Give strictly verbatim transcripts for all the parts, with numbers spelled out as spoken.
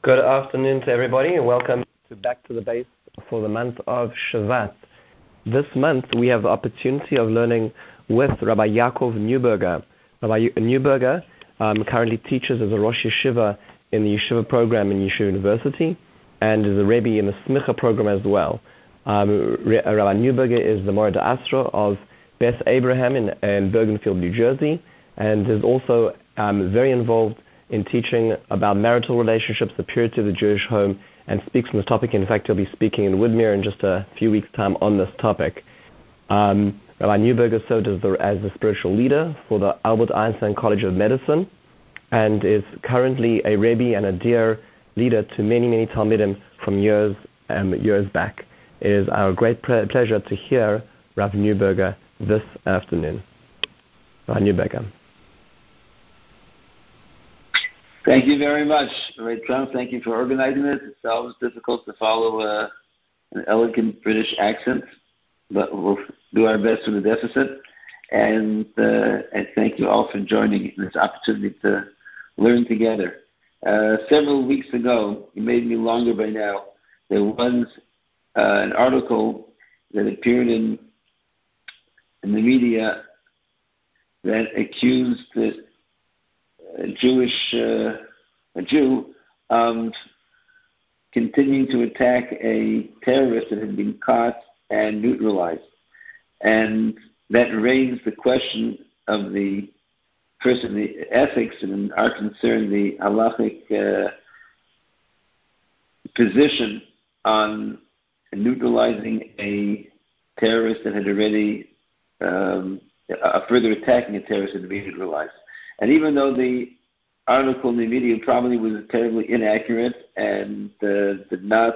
Good afternoon to everybody, and welcome to Back to the Base for the month of Shvat. This month, we have the opportunity of learning with Rabbi Yaakov Neuberger. Rabbi Neuberger um, currently teaches as a Rosh Yeshiva in the Yeshiva program in Yeshiva University, and is a Rebbe in the Smicha program as well. Um, Rabbi Neuberger is the Moreh D'Asra of Beth Abraham in, in Bergenfield, New Jersey, and is also um, very involved in teaching about marital relationships, the purity of the Jewish home, and speaks on this topic. In fact, he'll be speaking in Woodmere in just a few weeks' time on this topic. Um, Rabbi Neuberger served as the, as the spiritual leader for the Albert Einstein College of Medicine, and is currently a Rebbe and a dear leader to many, many Talmidim from years um, years back. It is our great pre- pleasure to hear Rabbi Neuberger this afternoon. Rabbi Neuberger. Thank you very much, Ray Trump. Thank you for organizing this. It's always difficult to follow uh, an elegant British accent, but we'll do our best with the deficit. And, uh, and thank you all for joining in this opportunity to learn together. Uh, several weeks ago, you made me longer by now, there was uh, an article that appeared in, in the media that accused the a Jewish, uh, a Jew, of continuing to attack a terrorist that had been caught and neutralized. And that raised the question of the, first of the ethics and in our concern, the halachic uh, position on neutralizing a terrorist that had already, um, a further attacking a terrorist that had been neutralized. And even though the article in the media probably was terribly inaccurate and uh, did not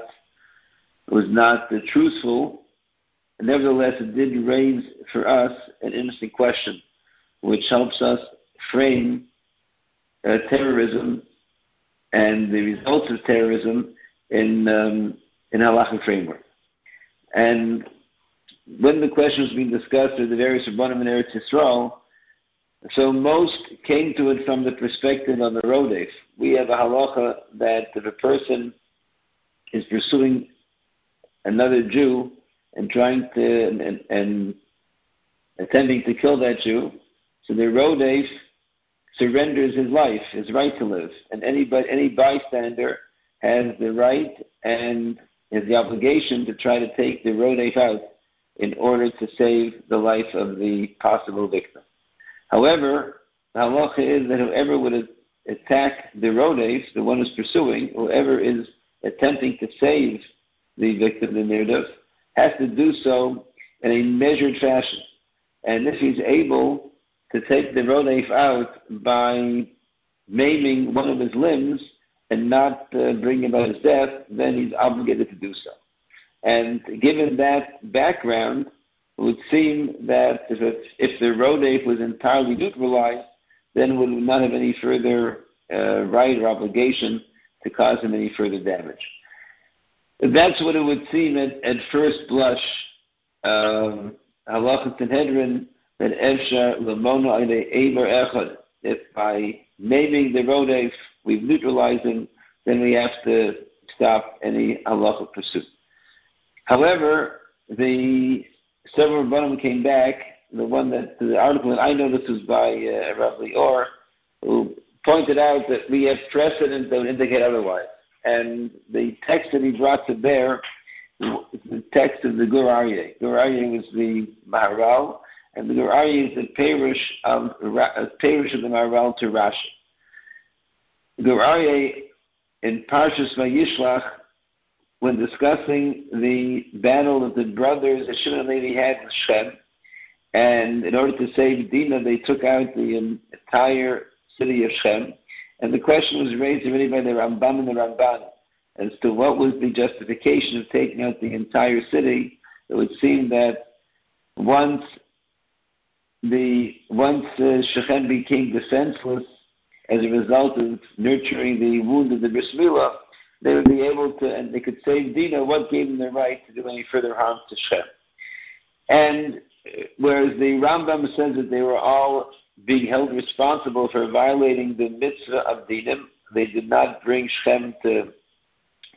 was not uh, truthful, nevertheless it did raise for us an interesting question, which helps us frame uh, terrorism and the results of terrorism in um, in halachic framework. And when the question was being discussed with the various Rabbanim in Eretz Yisrael, so most came to it from the perspective of a rodef. We have a halacha that if a person is pursuing another Jew and trying to and, and attempting to kill that Jew, so the rodef surrenders his life, his right to live, and anybody, any bystander has the right and has the obligation to try to take the rodef out in order to save the life of the possible victim. However, the halacha is that whoever would attack the rodef, the one who's pursuing, whoever is attempting to save the victim, the nirdav, has to do so in a measured fashion. And if he's able to take the rodef out by maiming one of his limbs and not uh, bring about his death, then he's obligated to do so. And given that background, it would seem that if, it, if the rodef was entirely neutralized, then we would not have any further uh, right or obligation to cause him any further damage. That's what it would seem at, at first blush. Um, Halachas Sanhedrin, that Efshar Lamona Ide Eber Echad. If by maiming the rodef we've neutralized him, then we have to stop any halachic pursuit. However, the several Rabbanim came back. The one that the article that I noticed was by uh, Rabbi Or, who pointed out that we have precedent that would indicate otherwise. And the text that he brought to bear is the text of the Gur Aryeh. Gur Aryeh was the Maharal, and the Gur Aryeh is the parish of uh, parish of the Maharal to Rashi. Gur Aryeh in Parshas Vayishlach, when discussing the battle that the brothers Shimon and Levi had with Shem, and in order to save Dinah, they took out the entire city of Shem. And the question was raised already by the Rambam and the Ramban as to what was the justification of taking out the entire city. It would seem that once the once uh, Shechem became defenseless as a result of nurturing the wound of the Bris Milah, they would be able to, and they could save Dinah. What gave them the right to do any further harm to Shem? And whereas the Rambam says that they were all being held responsible for violating the mitzvah of Dinah, they did not bring Shem to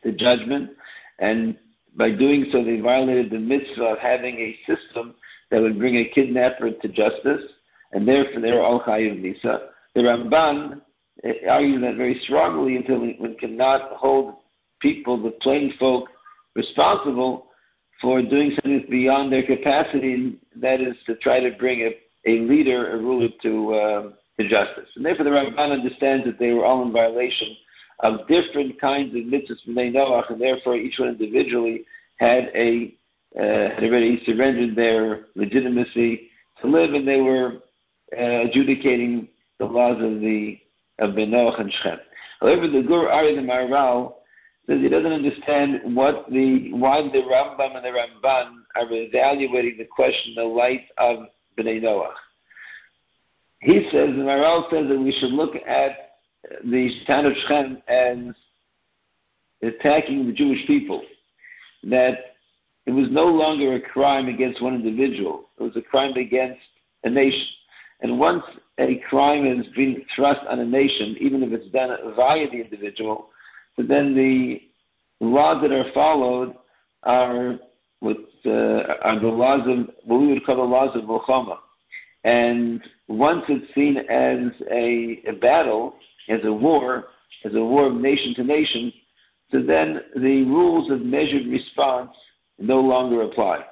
the judgment, and by doing so, they violated the mitzvah of having a system that would bring a kidnapper to justice, and therefore they were all chayiv misa. The Ramban argues that very strongly until one cannot hold people, the plain folk, responsible for doing something that's beyond their capacity, and that is to try to bring a, a leader, a ruler to, uh, to justice. And therefore the Ramban understands that they were all in violation of different kinds of mitzvahs from Noach, and therefore each one individually had a uh, had already surrendered their legitimacy to live, and they were uh, adjudicating the laws of the of Ben Noach and Shem. However, the Gur Ari the Maharal says he doesn't understand what the why the Rambam and the Ramban are evaluating the question in the light of Bnei Noach. He says, the Maharal says that we should look at the town of Shem as attacking the Jewish people, that it was no longer a crime against one individual, it was a crime against a nation. And once a crime has been thrust on a nation, even if it's done via the individual, so then the laws that are followed are, what, uh, are the laws of, what we would call the laws of Milchama. And once it's seen as a, a battle, as a war, as a war of nation to nation, so then the rules of measured response no longer apply.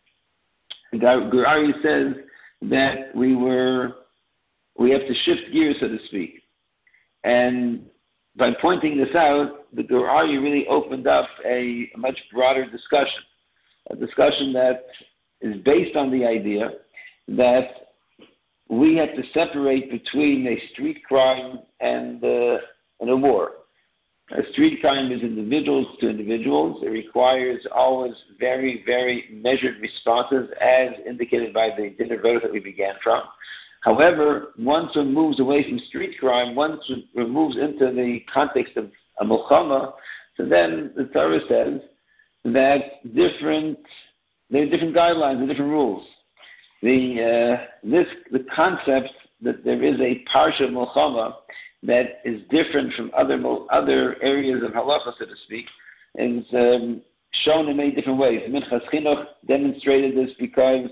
Gur Ari says that we were, we have to shift gears, so to speak. And by pointing this out, the Gur Ari really opened up a, a much broader discussion, a discussion that is based on the idea that we have to separate between a street crime and, uh, and a war. A street crime is individuals to individuals. It requires always very, very measured responses, as indicated by the dinner vote that we began from. However, once one moves away from street crime, once one moves into the context of a milchama, so then the Torah says that different, there are different guidelines, there are different rules. The uh, this the concept that there is a parsha milchama that is different from other other areas of halacha, so to speak, is um, shown in many different ways. Minchas Chinuch demonstrated this because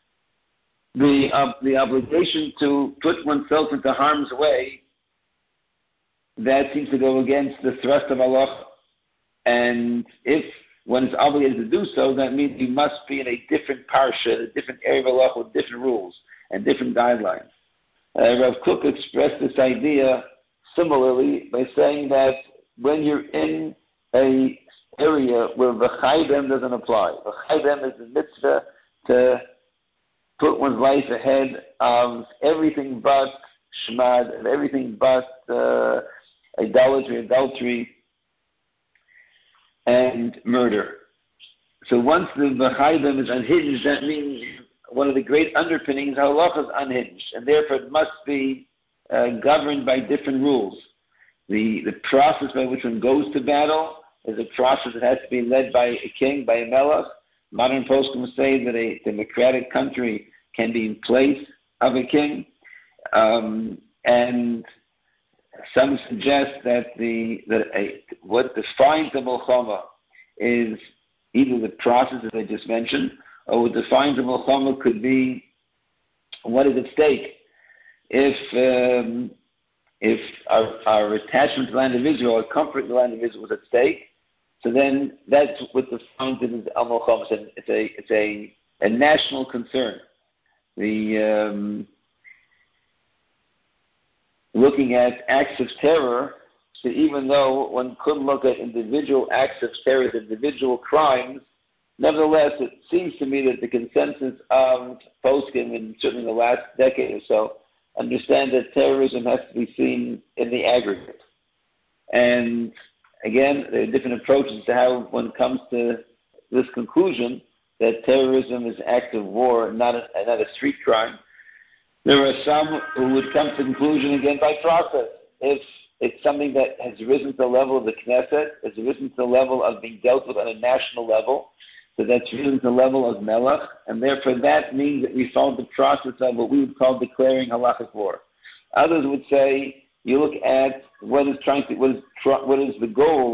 the uh, the obligation to put oneself into harm's way, that seems to go against the thrust of halacha, and if one is obligated to do so, that means you must be in a different parsha, a different area of halacha with different rules and different guidelines. Uh, Rav Kook expressed this idea similarly by saying that when you're in a area where v'chaydem doesn't apply, v'chaydem is the mitzvah to put one's life ahead of everything but shmad, and everything but uh, idolatry, adultery, and murder. So once the v'chaydem is unhinged, that means one of the great underpinnings, halacha is unhinged, and therefore it must be uh, governed by different rules. The the process by which one goes to battle is a process that has to be led by a king, by a melech. Modern poskim say that a democratic country can be in place of a king, um, and some suggest that the that a, what defines the milchama is either the process, as I just mentioned, or what defines a milchama could be what is at stake. If um, if our, our attachment to the land of Israel, our comfort in the land of Israel was at stake, so then that's what defines it as al milchama. It's a it's a, a national concern. The um, looking at acts of terror, so even though one could look at individual acts of terror as individual crimes, nevertheless, it seems to me that the consensus of poskim, and certainly in the last decade or so, understand that terrorism has to be seen in the aggregate. And again, there are different approaches to how one comes to this conclusion that terrorism is an act of war, not a, not a street crime. There are some who would come to the conclusion, again, by process. If it's something that has risen to the level of the Knesset, has risen to the level of being dealt with on a national level, so that's risen to the level of Melech, and therefore that means that we follow the process of what we would call declaring halachic war. Others would say you look at what is trying to, what is what is the goal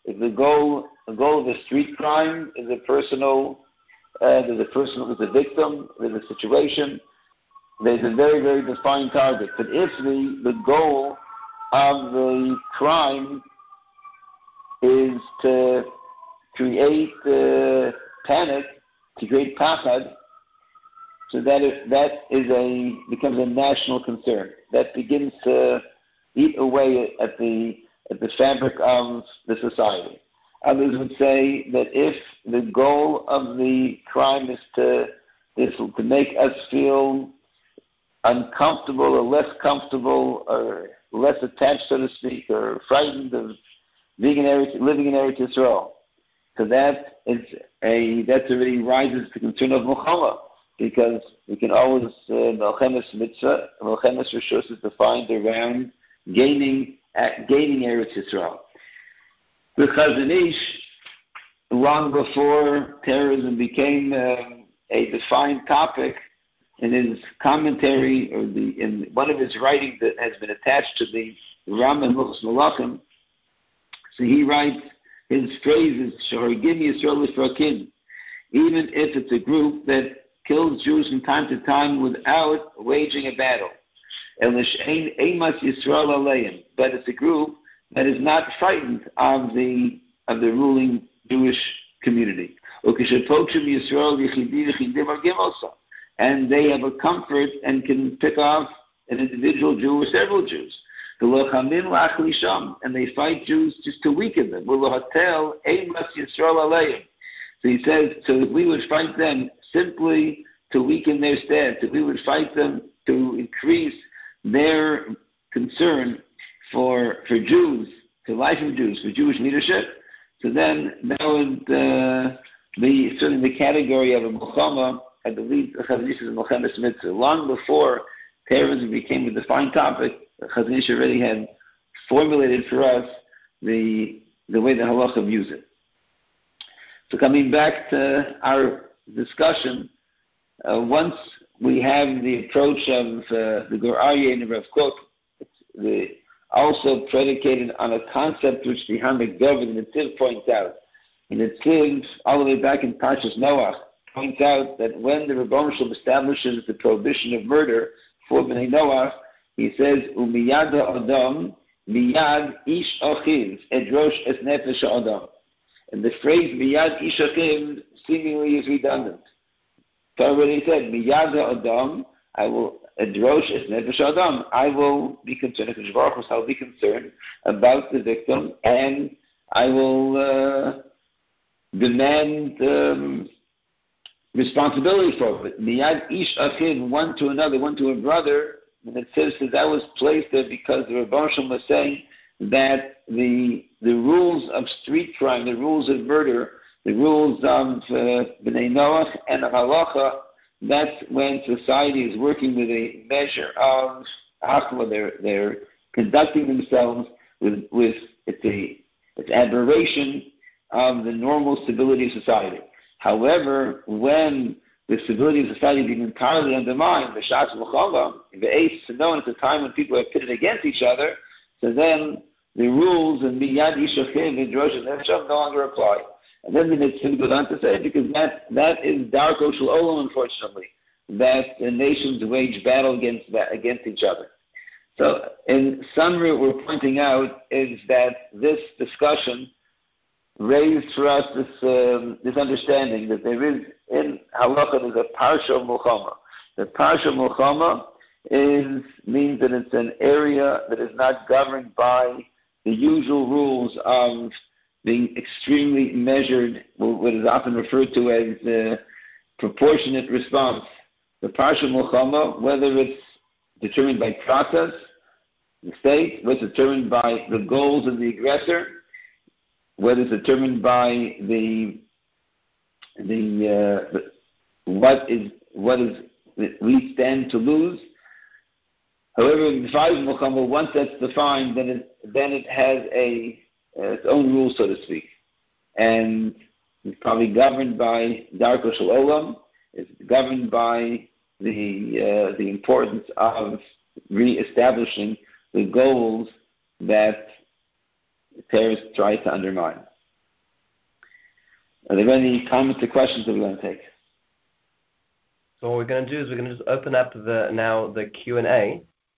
if the goal, the goal of a street crime is a personal, uh, there's a person, there's a victim, there's a situation, there's a very, very defined target. But if the, the goal of the crime is to create uh, panic, to create pachad, so that is, that is a becomes a national concern. That begins to eat away at the at the fabric of the society. Others would say that if the goal of the crime is to is to make us feel uncomfortable or less comfortable or less attached, so to speak, or frightened of being in Eretz, living in Eretz Yisrael, so that it's a that already rises to the concern of Muhammad, because we can always Melchemes uh, Mitzvah, Melchemes Rishus is defined around gaining at gaining Eretz Yisrael. The Chazon Ish, long before terrorism became uh, a defined topic, in his commentary or the in one of his writings that has been attached to the Rambam Hilchos Malachim, so he writes his phrase is Shehorgim Yisrael L'Frakim, even if it's a group that kills Jews from time to time without waging a battle. But it's a group that is not frightened of the of the ruling Jewish community. And they have a comfort and can pick off an individual Jew or several Jews. And they fight Jews just to weaken them. So he says, so if we would fight them simply to weaken their stance, if we would fight them to increase their concern for for Jews, for life of Jews, for Jewish leadership, so then that would uh, be certainly the category of a Muhammad. I believe Chazon Ish is a Melchemes Mitzvah. Long before terrorism became a defined topic, Chazon Ish already had formulated for us the the way the halacha views it. So coming back to our discussion, uh, once we have the approach of uh, the Gur Aryeh and Rav Kook, the, also predicated on a concept which the Hamek David and Netziv points out. And Netziv, all the way back in Parshas Noach, points out that when the Rebbeinu Shalom establishes the prohibition of murder for Bnei Noach, he says, "Umiyad Adam, miyad ish achiv, edrosh es nefesh Adam." And the phrase "miyad ish achiv" seemingly is redundant. So I already said, "Miyad Adam, I will edrosh es nefesh Adam." I will be concerned. I will be concerned about the victim, and I will uh, demand um, responsibility for it. Miyad ish achiv, one to another, one to a brother. And it says that that was placed there because the Rebbeinu Shalom was saying that the the rules of street crime, the rules of murder, the rules of uh, Bnei Noach and of halacha, that's when society is working with a measure of achla. They're they're conducting themselves with with it's a it's aberration of the normal stability of society. However, when the stability of society being entirely undermined, the Shas Muchava, the Ace to know at the time when people are pitted against each other, so then the rules and Miyad Ishachim and Drosh and Nefesh no longer apply. And then the Netziv goes on to say, because that that is Darko Shel Olam, unfortunately, that the nations wage battle against against each other. So in summary, what we're pointing out is that this discussion raised for us this um, this understanding that there is in halacha there's a parsha milchama. The parsha milchama is means that it's an area that is not governed by the usual rules of being extremely measured, what is often referred to as the proportionate response. The parsha milchama, whether it's determined by process, the state, whether it's determined by the goals of the aggressor, whether it's determined by the the, uh, the what is what is we stand to lose. However, in Defies Muhammad, once that's defined, then it then it has a uh, its own rules, so to speak, and it's probably governed by Darko Shel Olam. It's governed by the uh, the importance of reestablishing the goals that terrorists try to undermine. Are there any comments or questions that we're going to take? So what we're going to do is we're going to just open up the now the Q and A.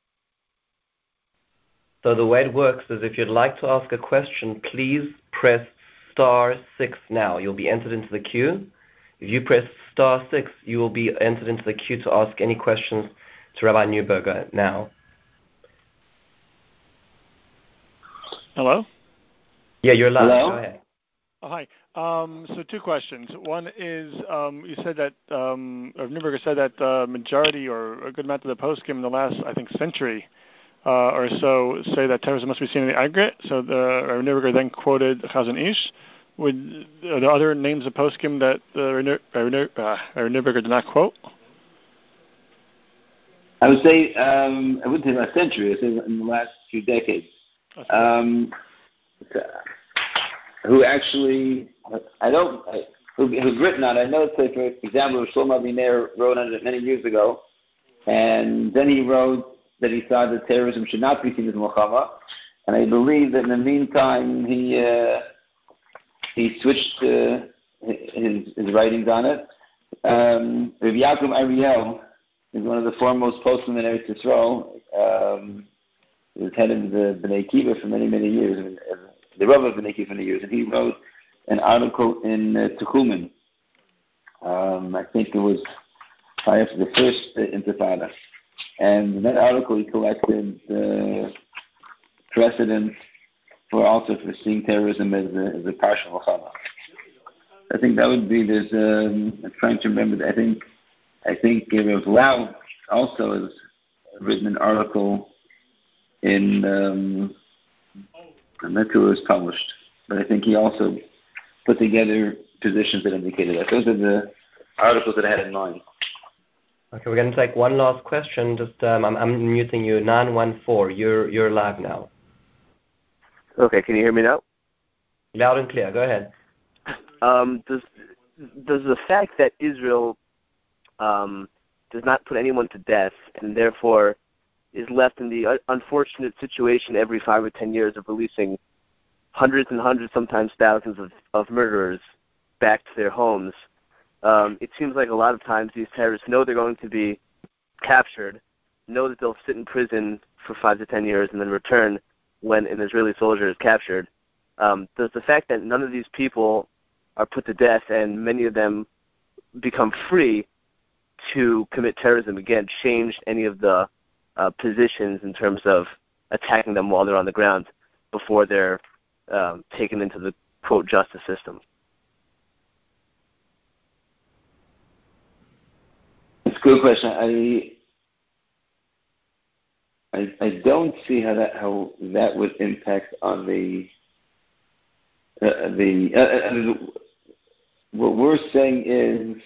So the way it works is if you'd like to ask a question, please press star six now. You'll be entered into the queue. If you press star six, you will be entered into the queue to ask any questions to Rabbi Neuberger now. Hello? Yeah, you're live. Hello? Go ahead. Oh, hi. Um, so two questions. One is um, you said that, um, or Neuberger said that the majority or a good amount of the poskim in the last, I think, century uh, or so say that terrorism must be seen in the aggregate. So the Rabbi Neuberger then quoted Chazon Ish. Would, are there other names of poskim that uh, Rabbi Neuberger did not quote? I would say, um, I wouldn't say last century, I would say in the last few decades. Um, who actually, I don't, I, who, who's written on it. I know, say, for example, Shlomo Aviner wrote on it many years ago, and then he wrote that he thought that terrorism should not be seen as Muhammad, and I believe that in the meantime he uh, he switched uh, his, his writings on it. Um, Rabbi Yaakov Ariel is one of the foremost postmen in Eretz Yisrael. Um, he was head of the Bnei Akiva for many, many years, the Rav of Bnei Akiva for many years, and he wrote an article in uh, Techumen. Um, I think it was prior to the first uh, Intifada. And in that article he collected uh, precedent for also for seeing terrorism as a, as a partial Muhammad. I think that would be, there's, um, I'm trying to remember, that I think I think Rav Lau also has written an article in, um, I'm not sure it was published, but I think he also put together positions that indicated that. Those are the articles that I had in mind. Okay, we're going to take one last question. Just um, I'm, I'm muting you. nine one four, you're, you're live now. Okay, can you hear me now? Loud and clear. Go ahead. Um, does, does the fact that Israel Um, does not put anyone to death and therefore is left in the unfortunate situation every five or ten years of releasing hundreds and hundreds, sometimes thousands of, of murderers back to their homes. Um, it seems like a lot of times these terrorists know they're going to be captured, know that they'll sit in prison for five to ten years and then return when an Israeli soldier is captured. Um, does the fact that none of these people are put to death and many of them become free to commit terrorism again change any of the uh, positions in terms of attacking them while they're on the ground before they're um, taken into the, quote, justice system? It's a good question. I I, I don't see how that how that would impact on the uh, the uh, uh, what we're saying is,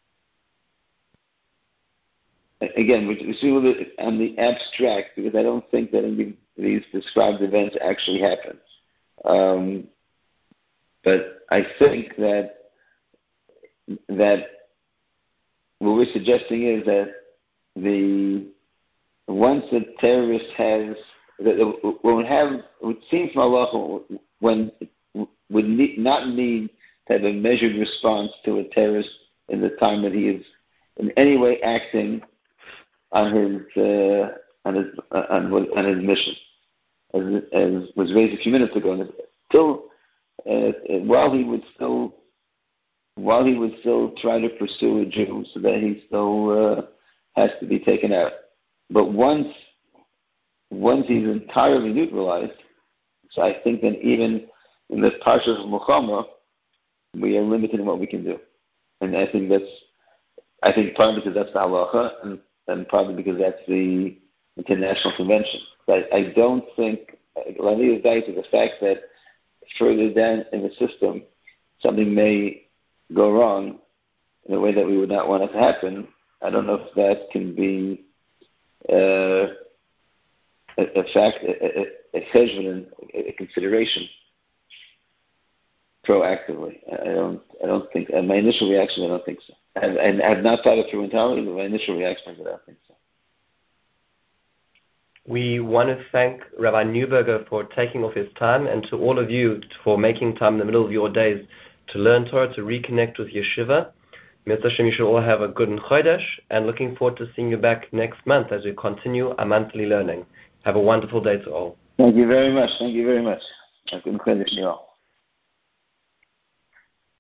again, we see it on the abstract, because I don't think that any of these described events actually happen. Um, but I think that that what we're suggesting is that the once the terrorist has that will have, it would seem from Allah, when would need, not need to have a measured response to a terrorist in the time that he is in any way acting on his uh, on his uh, on, on his mission, as, as was raised a few minutes ago. And still, uh, while he would still while he would still try to pursue a Jew, so that he still uh, has to be taken out. But once once he's entirely neutralized, so I think that even in the Parshas of Muhammad, we are limited in what we can do, and I think that's I think partly because that's the halacha, and, and partly because that's the international convention. But I don't think Lani is died to the fact that further down in the system, something may go wrong in a way that we would not want it to happen. I don't know if that can be uh, a, a fact, a, a, a, a consideration proactively. I don't. I don't think. And my initial reaction, I don't think so. And I, I have not thought it through entirely, but my initial reaction is I don't think so. We want to thank Rabbi Neuberger for taking off his time, and to all of you for making time in the middle of your days to learn Torah, to reconnect with Yeshiva. Mitzvah Hashem, you should all have a good Chodesh, and looking forward to seeing you back next month as we continue our monthly learning. Have a wonderful day to all. Thank you very much. Thank you very much. A good Chodesh to you all.